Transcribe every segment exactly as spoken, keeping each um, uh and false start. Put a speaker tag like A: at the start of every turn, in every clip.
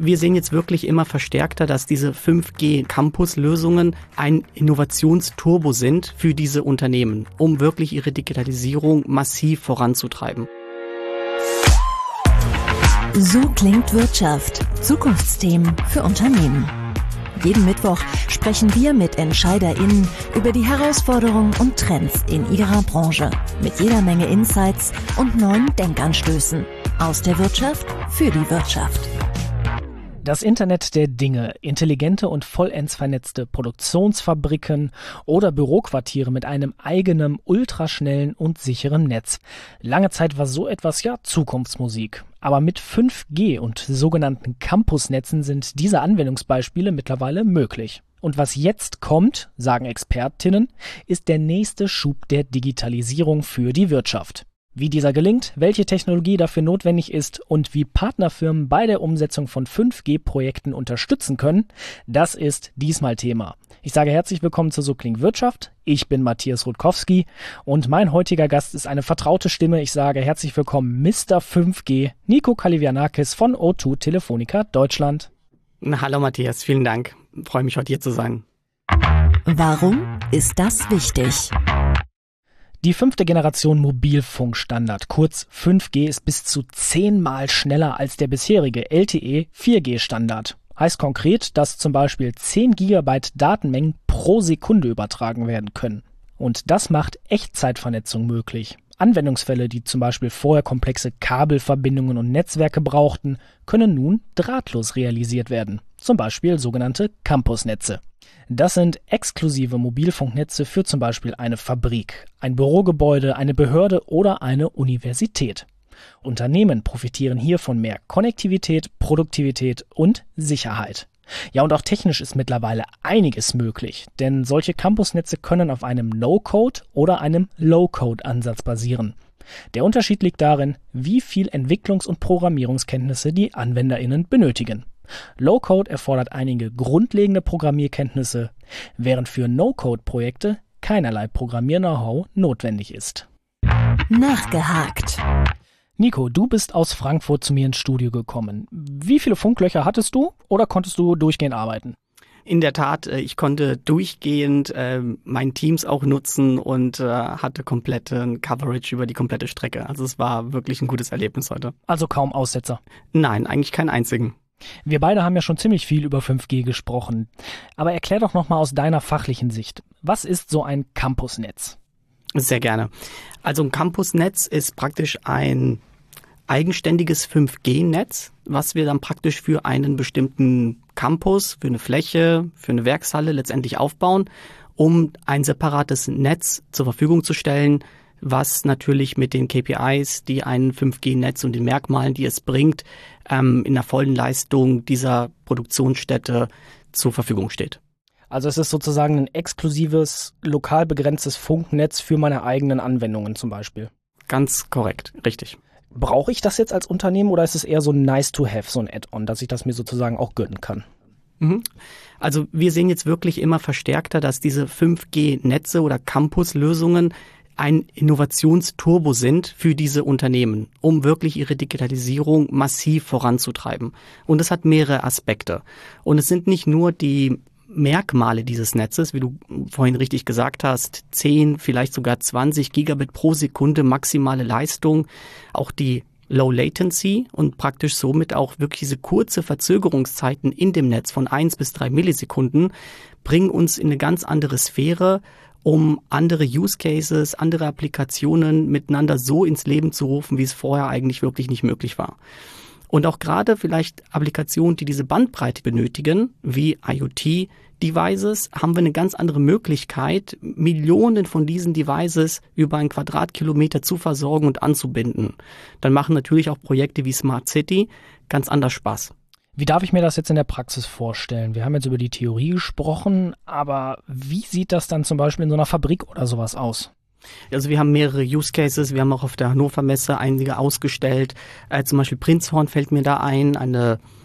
A: Wir sehen jetzt wirklich immer verstärkter, dass diese fünf G-Campus-Lösungen ein Innovationsturbo sind für diese Unternehmen, um wirklich ihre Digitalisierung massiv voranzutreiben.
B: So klingt Wirtschaft. Zukunftsthemen für Unternehmen. Jeden Mittwoch sprechen wir mit EntscheiderInnen über die Herausforderungen und Trends in ihrer Branche. Mit jeder Menge Insights und neuen Denkanstößen. Aus der Wirtschaft für die Wirtschaft.
C: Das Internet der Dinge, intelligente und vollends vernetzte Produktionsfabriken oder Büroquartiere mit einem eigenen, ultraschnellen und sicheren Netz. Lange Zeit war so etwas ja Zukunftsmusik. Aber mit fünf G und sogenannten Campusnetzen sind diese Anwendungsbeispiele mittlerweile möglich. Und was jetzt kommt, sagen Expertinnen, ist der nächste Schub der Digitalisierung für die Wirtschaft. Wie dieser gelingt, welche Technologie dafür notwendig ist und wie Partnerfirmen bei der Umsetzung von fünf G-Projekten unterstützen können, das ist diesmal Thema. Ich sage herzlich willkommen zu So klingt Wirtschaft. Ich bin Matthias Rutkowski und mein heutiger Gast ist eine vertraute Stimme. Ich sage herzlich willkommen Mister fünf G, Nico Kalivianakis von O zwei Telefonica Deutschland.
A: Hallo Matthias, vielen Dank. Ich freue mich, heute hier zu sein.
B: Warum ist das wichtig?
C: Die fünfte Generation Mobilfunkstandard, kurz fünf G, ist bis zu zehnmal schneller als der bisherige L T E vier G Standard. Heißt konkret, dass zum Beispiel zehn Gigabyte Datenmengen pro Sekunde übertragen werden können. Und das macht Echtzeitvernetzung möglich. Anwendungsfälle, die zum Beispiel vorher komplexe Kabelverbindungen und Netzwerke brauchten, können nun drahtlos realisiert werden. Zum Beispiel sogenannte Campusnetze. Das sind exklusive Mobilfunknetze für zum Beispiel eine Fabrik, ein Bürogebäude, eine Behörde oder eine Universität. Unternehmen profitieren hier von mehr Konnektivität, Produktivität und Sicherheit. Ja, und auch technisch ist mittlerweile einiges möglich, denn solche Campusnetze können auf einem No-Code oder einem Low-Code-Ansatz basieren. Der Unterschied liegt darin, wie viel Entwicklungs- und Programmierungskenntnisse die AnwenderInnen benötigen. Low-Code erfordert einige grundlegende Programmierkenntnisse, während für No-Code-Projekte keinerlei Programmier-Know-how notwendig ist.
B: Nachgehakt.
C: Nico, du bist aus Frankfurt zu mir ins Studio gekommen. Wie viele Funklöcher hattest du oder konntest du durchgehend arbeiten?
A: In der Tat, ich konnte durchgehend äh, mein Teams auch nutzen und äh, hatte kompletten Coverage über die komplette Strecke. Also es war wirklich ein gutes Erlebnis heute.
C: Also kaum Aussetzer?
A: Nein, eigentlich keinen einzigen.
C: Wir beide haben ja schon ziemlich viel über fünf G gesprochen. Aber erklär doch nochmal aus deiner fachlichen Sicht. Was ist so ein Campusnetz?
A: Sehr gerne. Also ein Campusnetz ist praktisch ein eigenständiges fünf G Netz, was wir dann praktisch für einen bestimmten Campus, für eine Fläche, für eine Werkshalle letztendlich aufbauen, um ein separates Netz zur Verfügung zu stellen, was natürlich mit den K P Is, die ein fünf G Netz und den Merkmalen, die es bringt, ähm, in der vollen Leistung dieser Produktionsstätte zur Verfügung steht.
C: Also es ist sozusagen ein exklusives, lokal begrenztes Funknetz für meine eigenen Anwendungen zum Beispiel.
A: Ganz korrekt, richtig.
C: Brauche ich das jetzt als Unternehmen oder ist es eher so ein nice to have, so ein Add-on, dass ich das mir sozusagen auch gönnen kann?
A: Mhm. Also wir sehen jetzt wirklich immer verstärkter, dass diese fünf G Netze oder Campus-Lösungen ein Innovationsturbo sind für diese Unternehmen, um wirklich ihre Digitalisierung massiv voranzutreiben. Und es hat mehrere Aspekte. Und es sind nicht nur die Merkmale dieses Netzes, wie du vorhin richtig gesagt hast, zehn, vielleicht sogar zwanzig Gigabit pro Sekunde maximale Leistung, auch die Low Latency und praktisch somit auch wirklich diese kurze Verzögerungszeiten in dem Netz von eins bis drei Millisekunden bringen uns in eine ganz andere Sphäre, um andere Use Cases, andere Applikationen miteinander so ins Leben zu rufen, wie es vorher eigentlich wirklich nicht möglich war. Und auch gerade vielleicht Applikationen, die diese Bandbreite benötigen, wie IoT-Devices, haben wir eine ganz andere Möglichkeit, Millionen von diesen Devices über einen Quadratkilometer zu versorgen und anzubinden. Dann machen natürlich auch Projekte wie Smart City ganz anders Spaß.
C: Wie darf ich mir das jetzt in der Praxis vorstellen? Wir haben jetzt über die Theorie gesprochen, aber wie sieht das dann zum Beispiel in so einer Fabrik oder sowas aus?
A: Also wir haben mehrere Use Cases, wir haben auch auf der Hannover Messe einige ausgestellt. Äh, zum Beispiel Prinzhorn fällt mir da ein, eine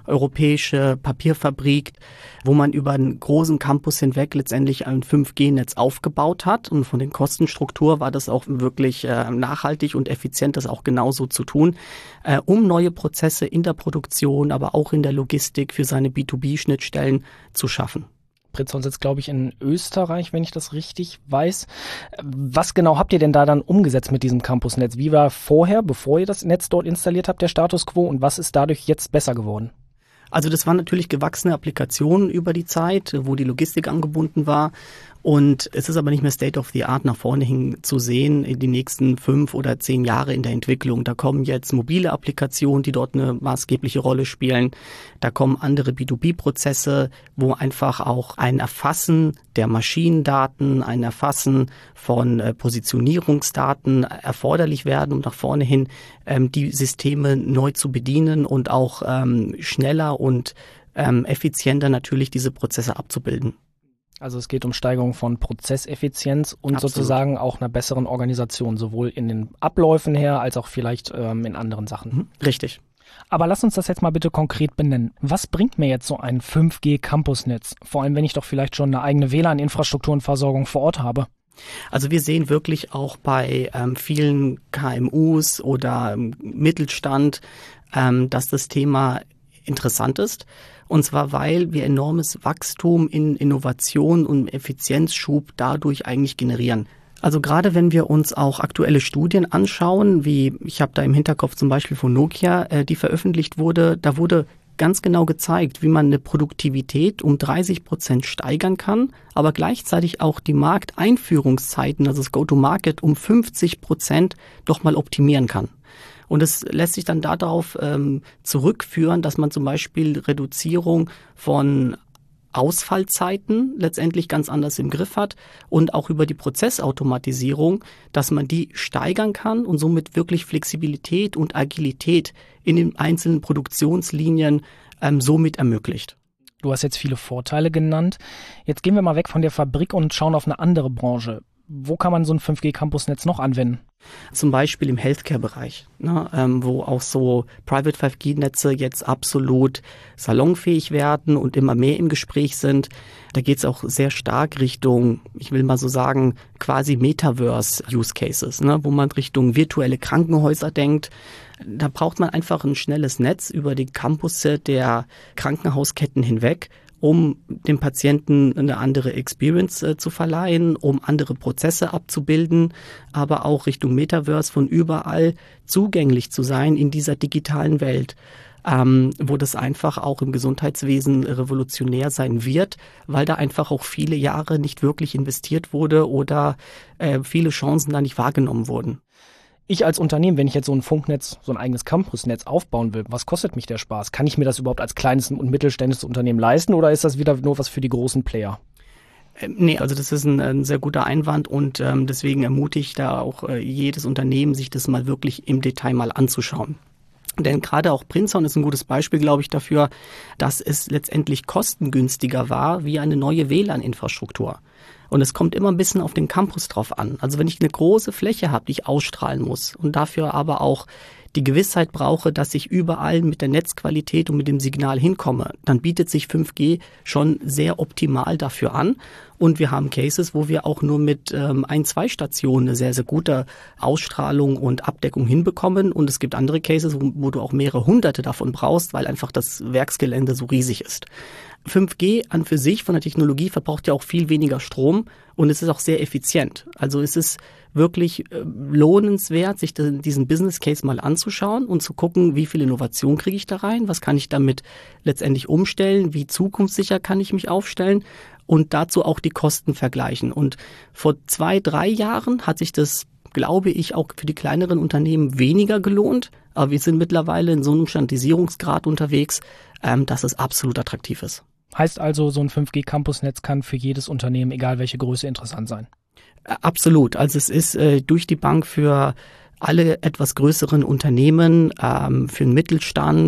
A: europäische Papierfabrik, wo man über einen großen Campus hinweg letztendlich ein fünf G Netz aufgebaut hat. Und von den Kostenstruktur war das auch wirklich äh, nachhaltig und effizient, das auch genauso zu tun, äh, um neue Prozesse in der Produktion, aber auch in der Logistik für seine B zwei B Schnittstellen zu schaffen.
C: Prinzhorn sitzt, glaube ich, in Österreich, wenn ich das richtig weiß. Was genau habt ihr denn da dann umgesetzt mit diesem Campusnetz? Wie war vorher, bevor ihr das Netz dort installiert habt, der Status quo, und was ist dadurch jetzt besser geworden?
A: Also das waren natürlich gewachsene Applikationen über die Zeit, wo die Logistik angebunden war. Und es ist aber nicht mehr State of the Art nach vorne hin zu sehen in die nächsten fünf oder zehn Jahre in der Entwicklung. Da kommen jetzt mobile Applikationen, die dort eine maßgebliche Rolle spielen. Da kommen andere B zwei B Prozesse, wo einfach auch ein Erfassen der Maschinendaten, ein Erfassen von äh, Positionierungsdaten erforderlich werden, um nach vorne hin ähm, die Systeme neu zu bedienen und auch ähm, schneller und ähm, effizienter natürlich diese Prozesse abzubilden.
C: Also es geht um Steigerung von Prozesseffizienz und
A: Absolut.
C: Sozusagen auch einer besseren Organisation, sowohl in den Abläufen her als auch vielleicht ähm, in anderen Sachen.
A: Richtig.
C: Aber lass uns das jetzt mal bitte konkret benennen. Was bringt mir jetzt so ein fünf G Campusnetz? Vor allem, wenn ich doch vielleicht schon eine eigene W L A N-Infrastruktur und Versorgung vor Ort habe.
A: Also wir sehen wirklich auch bei ähm, vielen K M Us oder ähm, Mittelstand, ähm, dass das Thema interessant ist. Und zwar, weil wir enormes Wachstum in Innovation und Effizienzschub dadurch eigentlich generieren. Also gerade wenn wir uns auch aktuelle Studien anschauen, wie ich habe da im Hinterkopf zum Beispiel von Nokia, äh, die veröffentlicht wurde, da wurde ganz genau gezeigt, wie man eine Produktivität um dreißig Prozent steigern kann, aber gleichzeitig auch die Markteinführungszeiten, also das Go-to-Market, um fünfzig Prozent doch mal optimieren kann. Und es lässt sich dann darauf ähm, zurückführen, dass man zum Beispiel Reduzierung von Ausfallzeiten letztendlich ganz anders im Griff hat und auch über die Prozessautomatisierung, dass man die steigern kann und somit wirklich Flexibilität und Agilität in den einzelnen Produktionslinien ähm, somit ermöglicht.
C: Du hast jetzt viele Vorteile genannt. Jetzt gehen wir mal weg von der Fabrik und schauen auf eine andere Branche. Wo kann man so ein fünf G Campusnetz noch anwenden?
A: Zum Beispiel im Healthcare-Bereich, ne, ähm, wo auch so Private fünf G Netze jetzt absolut salonfähig werden und immer mehr im Gespräch sind. Da geht es auch sehr stark Richtung, ich will mal so sagen, quasi Metaverse-Use-Cases, ne, wo man Richtung virtuelle Krankenhäuser denkt. Da braucht man einfach ein schnelles Netz über die Campusse der Krankenhausketten hinweg, um dem Patienten eine andere Experience äh, zu verleihen, um andere Prozesse abzubilden, aber auch Richtung Metaverse von überall zugänglich zu sein in dieser digitalen Welt, ähm, wo das einfach auch im Gesundheitswesen revolutionär sein wird, weil da einfach auch viele Jahre nicht wirklich investiert wurde oder äh, viele Chancen da nicht wahrgenommen wurden.
C: Ich als Unternehmen, wenn ich jetzt so ein Funknetz, so ein eigenes Campusnetz aufbauen will, was kostet mich der Spaß? Kann ich mir das überhaupt als kleines und mittelständisches Unternehmen leisten oder ist das wieder nur was für die großen Player?
A: Ähm, nee, also das ist ein, ein sehr guter Einwand und ähm, deswegen ermutigt da auch äh, jedes Unternehmen, sich das mal wirklich im Detail mal anzuschauen. Denn gerade auch Prinzhorn ist ein gutes Beispiel, glaube ich, dafür, dass es letztendlich kostengünstiger war wie eine neue W L A N-Infrastruktur. Und es kommt immer ein bisschen auf den Campus drauf an. Also wenn ich eine große Fläche habe, die ich ausstrahlen muss und dafür aber auch die Gewissheit brauche, dass ich überall mit der Netzqualität und mit dem Signal hinkomme, dann bietet sich fünf G schon sehr optimal dafür an. Und wir haben Cases, wo wir auch nur mit ähm, ein, zwei Stationen eine sehr, sehr gute Ausstrahlung und Abdeckung hinbekommen. Und es gibt andere Cases, wo, wo du auch mehrere hunderte davon brauchst, weil einfach das Werksgelände so riesig ist. fünf G an für sich von der Technologie verbraucht ja auch viel weniger Strom und es ist auch sehr effizient. Also es ist wirklich äh, lohnenswert, sich de, diesen Business Case mal anzuschauen und zu gucken, wie viel Innovation kriege ich da rein, was kann ich damit letztendlich umstellen, wie zukunftssicher kann ich mich aufstellen und dazu auch die Kosten vergleichen. Und vor zwei, drei Jahren hat sich das, glaube ich, auch für die kleineren Unternehmen weniger gelohnt. Aber wir sind mittlerweile in so einem Standardisierungsgrad unterwegs, ähm, dass es absolut attraktiv ist.
C: Heißt also, so ein fünf G Campusnetz kann für jedes Unternehmen, egal welche Größe, interessant sein?
A: Absolut. Also es ist äh, durch die Bank für alle etwas größeren Unternehmen, ähm, für den Mittelstand,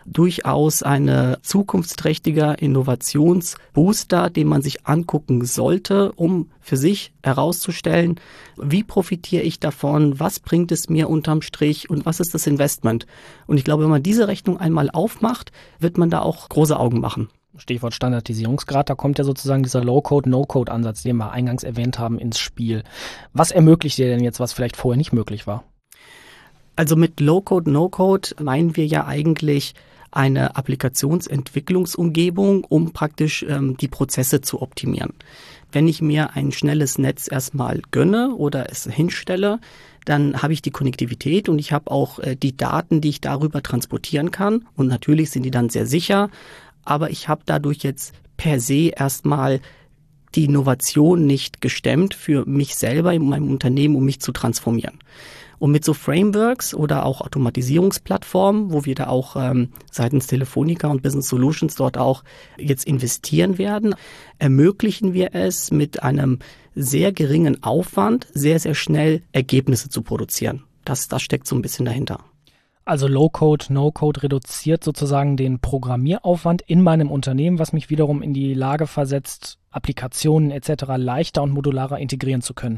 A: durchaus eine zukunftsträchtiger Innovationsbooster, den man sich angucken sollte, um für sich herauszustellen, wie profitiere ich davon, was bringt es mir unterm Strich und was ist das Investment. Und ich glaube, wenn man diese Rechnung einmal aufmacht, wird man da auch große Augen machen.
C: Stichwort Standardisierungsgrad, da kommt ja sozusagen dieser Low-Code, No-Code-Ansatz, den wir eingangs erwähnt haben, ins Spiel. Was ermöglicht dir denn jetzt, was vielleicht vorher nicht möglich war?
A: Also mit Low-Code, No-Code meinen wir ja eigentlich eine Applikationsentwicklungsumgebung, um praktisch ähm, die Prozesse zu optimieren. Wenn ich mir ein schnelles Netz erstmal gönne oder es hinstelle, dann habe ich die Konnektivität und ich habe auch äh, die Daten, die ich darüber transportieren kann. Und natürlich sind die dann sehr sicher, aber ich habe dadurch jetzt per se erstmal die Innovation nicht gestemmt für mich selber in meinem Unternehmen, um mich zu transformieren. Und mit so Frameworks oder auch Automatisierungsplattformen, wo wir da auch ähm, seitens Telefonica und Business Solutions dort auch jetzt investieren werden, ermöglichen wir es mit einem sehr geringen Aufwand, sehr, sehr schnell Ergebnisse zu produzieren. Das, das steckt so ein bisschen dahinter.
C: Also Low-Code, No-Code reduziert sozusagen den Programmieraufwand in meinem Unternehmen, was mich wiederum in die Lage versetzt, Applikationen et cetera leichter und modularer integrieren zu können.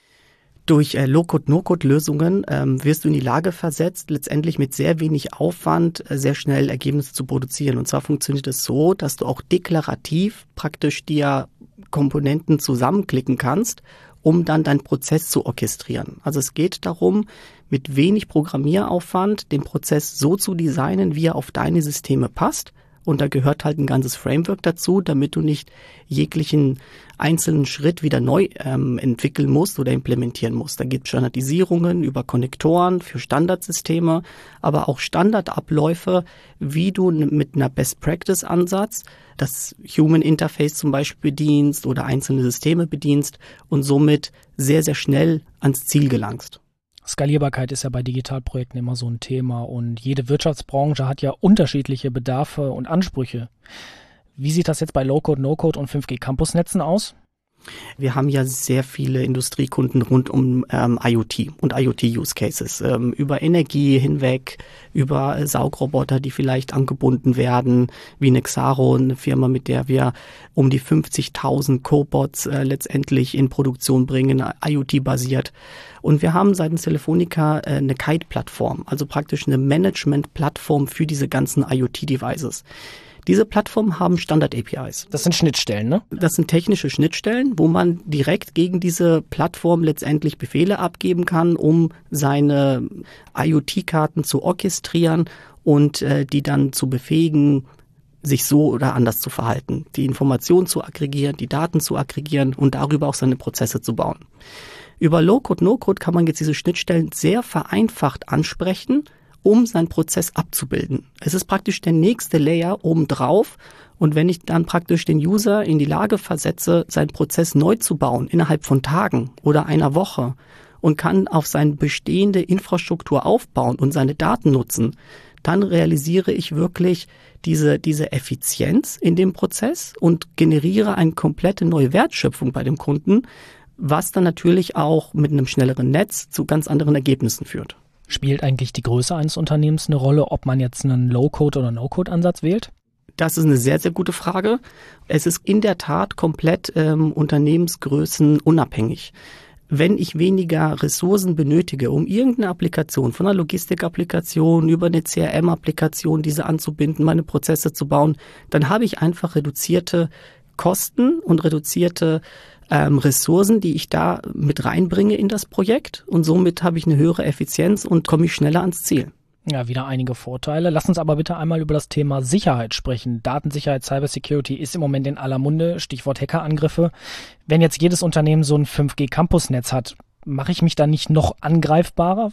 A: Durch äh, Low-Code-No-Code-Lösungen ähm, wirst du in die Lage versetzt, letztendlich mit sehr wenig Aufwand äh, sehr schnell Ergebnisse zu produzieren. Und zwar funktioniert es so, dass du auch deklarativ praktisch dir Komponenten zusammenklicken kannst, um dann deinen Prozess zu orchestrieren. Also es geht darum, mit wenig Programmieraufwand den Prozess so zu designen, wie er auf deine Systeme passt. Und da gehört halt ein ganzes Framework dazu, damit du nicht jeglichen einzelnen Schritt wieder neu ähm, entwickeln musst oder implementieren musst. Da gibt es Standardisierungen über Konnektoren für Standardsysteme, aber auch Standardabläufe, wie du mit einer Best-Practice-Ansatz das Human Interface zum Beispiel bedienst oder einzelne Systeme bedienst und somit sehr, sehr schnell ans Ziel gelangst.
C: Skalierbarkeit ist ja bei Digitalprojekten immer so ein Thema und jede Wirtschaftsbranche hat ja unterschiedliche Bedarfe und Ansprüche. Wie sieht das jetzt bei Low-Code, No-Code und fünf G Campusnetzen aus?
A: Wir haben ja sehr viele Industriekunden rund um ähm, IoT und IoT-Use-Cases. Ähm, über Energie hinweg, über äh, Saugroboter, die vielleicht angebunden werden, wie Nexaro, eine Firma, mit der wir um die fünfzigtausend Cobots äh, letztendlich in Produktion bringen, IoT-basiert. Und wir haben seitens Telefonica äh, eine Kite-Plattform, also praktisch eine Management-Plattform für diese ganzen IoT-Devices. Diese Plattformen haben Standard-A P Is.
C: Das sind Schnittstellen, ne?
A: Das sind technische Schnittstellen, wo man direkt gegen diese Plattform letztendlich Befehle abgeben kann, um seine IoT-Karten zu orchestrieren und äh, die dann zu befähigen, sich so oder anders zu verhalten, die Informationen zu aggregieren, die Daten zu aggregieren und darüber auch seine Prozesse zu bauen. Über Low-Code, No-Code kann man jetzt diese Schnittstellen sehr vereinfacht ansprechen, um seinen Prozess abzubilden. Es ist praktisch der nächste Layer obendrauf und wenn ich dann praktisch den User in die Lage versetze, seinen Prozess neu zu bauen, innerhalb von Tagen oder einer Woche und kann auf seine bestehende Infrastruktur aufbauen und seine Daten nutzen, dann realisiere ich wirklich diese, diese Effizienz in dem Prozess und generiere eine komplette neue Wertschöpfung bei dem Kunden, was dann natürlich auch mit einem schnelleren Netz zu ganz anderen Ergebnissen führt.
C: Spielt eigentlich die Größe eines Unternehmens eine Rolle, ob man jetzt einen Low-Code- oder No-Code-Ansatz wählt?
A: Das ist eine sehr, sehr gute Frage. Es ist in der Tat komplett ähm, Unternehmensgrößen unabhängig. Wenn ich weniger Ressourcen benötige, um irgendeine Applikation, von einer Logistikapplikation über eine C R M-Applikation, diese anzubinden, meine Prozesse zu bauen, dann habe ich einfach reduzierte Kosten und reduzierte ähm, Ressourcen, die ich da mit reinbringe in das Projekt und somit habe ich eine höhere Effizienz und komme ich schneller ans Ziel.
C: Ja, wieder einige Vorteile. Lass uns aber bitte einmal über das Thema Sicherheit sprechen. Datensicherheit, Cybersecurity ist im Moment in aller Munde, Stichwort Hackerangriffe. Wenn jetzt jedes Unternehmen so ein fünf G Campusnetz hat, mache ich mich da nicht noch angreifbarer?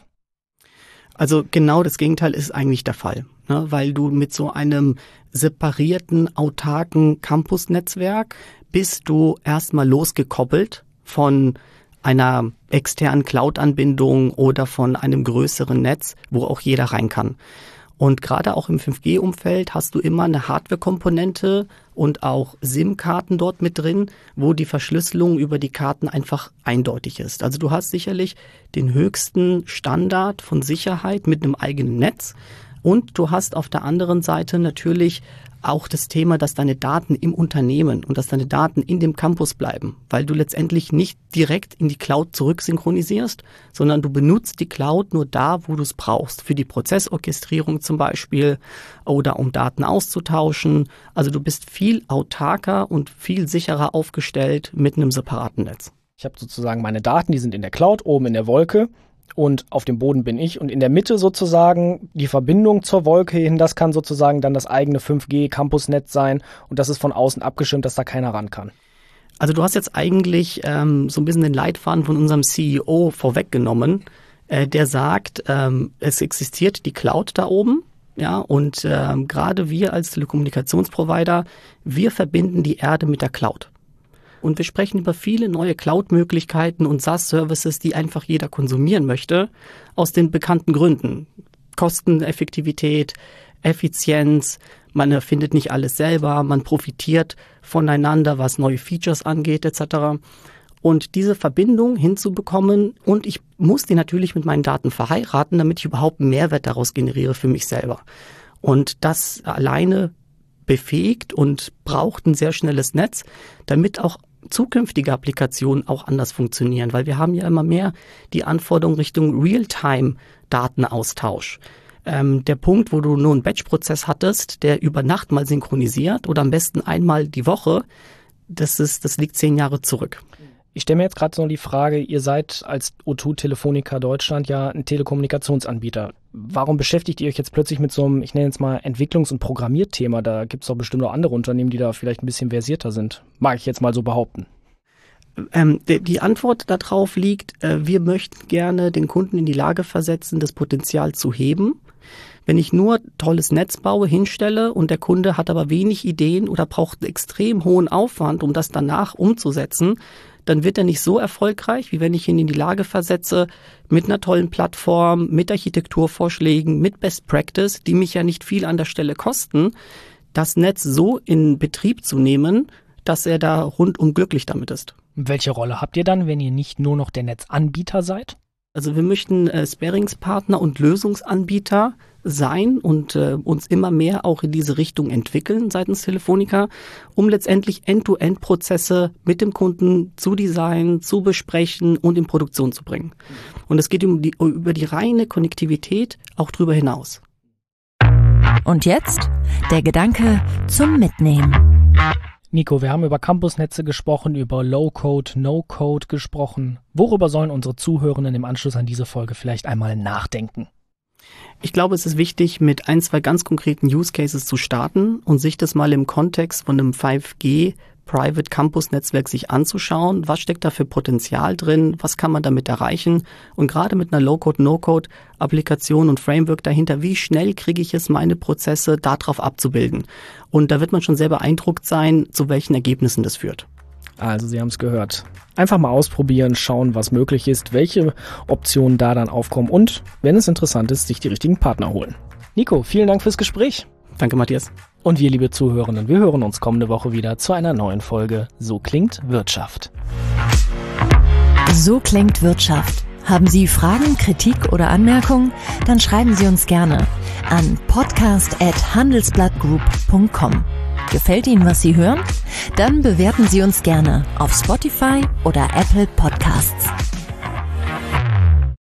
A: Also genau das Gegenteil ist eigentlich der Fall, ne? Weil du mit so einem separierten, autarken Campusnetzwerk bist du erstmal losgekoppelt von einer externen Cloud-Anbindung oder von einem größeren Netz, wo auch jeder rein kann. Und gerade auch im fünf G Umfeld hast du immer eine Hardware-Komponente und auch SIM-Karten dort mit drin, wo die Verschlüsselung über die Karten einfach eindeutig ist. Also du hast sicherlich den höchsten Standard von Sicherheit mit einem eigenen Netz. Und du hast auf der anderen Seite natürlich auch das Thema, dass deine Daten im Unternehmen und dass deine Daten in dem Campus bleiben, weil du letztendlich nicht direkt in die Cloud zurücksynchronisierst, sondern du benutzt die Cloud nur da, wo du es brauchst, für die Prozessorchestrierung zum Beispiel oder um Daten auszutauschen. Also du bist viel autarker und viel sicherer aufgestellt mit einem separaten Netz.
C: Ich habe sozusagen meine Daten, die sind in der Cloud, oben in der Wolke. Und auf dem Boden bin ich und in der Mitte sozusagen die Verbindung zur Wolke hin, das kann sozusagen dann das eigene fünf G Campusnetz sein und das ist von außen abgeschirmt, dass da keiner ran kann.
A: Also du hast jetzt eigentlich ähm, so ein bisschen den Leitfaden von unserem C E O vorweggenommen, äh, der sagt, ähm, es existiert die Cloud da oben, ja, und ähm, gerade wir als Telekommunikationsprovider, wir verbinden die Erde mit der Cloud. Und wir sprechen über viele neue Cloud-Möglichkeiten und SaaS-Services, die einfach jeder konsumieren möchte, aus den bekannten Gründen. Kosteneffektivität, Effizienz, man erfindet nicht alles selber, man profitiert voneinander, was neue Features angeht et cetera. Und diese Verbindung hinzubekommen, und ich muss die natürlich mit meinen Daten verheiraten, damit ich überhaupt einen Mehrwert daraus generiere für mich selber. Und das alleine befähigt und braucht ein sehr schnelles Netz, damit auch zukünftige Applikationen auch anders funktionieren, weil wir haben ja immer mehr die Anforderung Richtung Realtime-Datenaustausch. Ähm, der Punkt, wo du nur einen Batch-Prozess hattest, der über Nacht mal synchronisiert oder am besten einmal die Woche, das ist, das liegt zehn Jahre zurück.
C: Ich stelle mir jetzt gerade so die Frage, ihr seid als O zwei Telefonica Deutschland ja ein Telekommunikationsanbieter. Warum beschäftigt ihr euch jetzt plötzlich mit so einem, ich nenne jetzt mal Entwicklungs- und Programmierthema? Da gibt es doch bestimmt auch andere Unternehmen, die da vielleicht ein bisschen versierter sind. Mag ich jetzt mal so behaupten.
A: Ähm, die, die Antwort darauf liegt, äh, wir möchten gerne den Kunden in die Lage versetzen, das Potenzial zu heben. Wenn ich nur tolles Netz baue, hinstelle und der Kunde hat aber wenig Ideen oder braucht einen extrem hohen Aufwand, um das danach umzusetzen, dann wird er nicht so erfolgreich, wie wenn ich ihn in die Lage versetze, mit einer tollen Plattform, mit Architekturvorschlägen, mit Best Practice, die mich ja nicht viel an der Stelle kosten, das Netz so in Betrieb zu nehmen, dass er da rundum glücklich damit ist.
C: Welche Rolle habt ihr dann, wenn ihr nicht nur noch der Netzanbieter seid?
A: Also wir möchten äh, Sparingspartner und Lösungsanbieter sein und äh, uns immer mehr auch in diese Richtung entwickeln seitens Telefonica, um letztendlich End-to-End-Prozesse mit dem Kunden zu designen, zu besprechen und in Produktion zu bringen. Und es geht um die, über die reine Konnektivität auch drüber hinaus.
B: Und jetzt der Gedanke zum Mitnehmen.
C: Nico, wir haben über Campusnetze gesprochen, über Low-Code, No-Code gesprochen. Worüber sollen unsere Zuhörenden im Anschluss an diese Folge vielleicht einmal nachdenken?
A: Ich glaube, es ist wichtig, mit ein, zwei ganz konkreten Use Cases zu starten und sich das mal im Kontext von einem fünf G Private Campus Netzwerk sich anzuschauen. Was steckt da für Potenzial drin? Was kann man damit erreichen? Und gerade mit einer Low-Code, No-Code Applikation und Framework dahinter, wie schnell kriege ich es, meine Prozesse darauf abzubilden? Und da wird man schon sehr beeindruckt sein, zu welchen Ergebnissen das führt.
C: Also Sie haben es gehört. Einfach mal ausprobieren, schauen, was möglich ist, welche Optionen da dann aufkommen und, wenn es interessant ist, sich die richtigen Partner holen. Nico, vielen Dank fürs Gespräch.
A: Danke, Matthias.
C: Und wir, liebe Zuhörenden, wir hören uns kommende Woche wieder zu einer neuen Folge So klingt Wirtschaft.
B: So klingt Wirtschaft. Haben Sie Fragen, Kritik oder Anmerkungen? Dann schreiben Sie uns gerne an podcast at handelsblattgroup punkt com. Gefällt Ihnen, was Sie hören? Dann bewerten Sie uns gerne auf Spotify oder Apple Podcasts.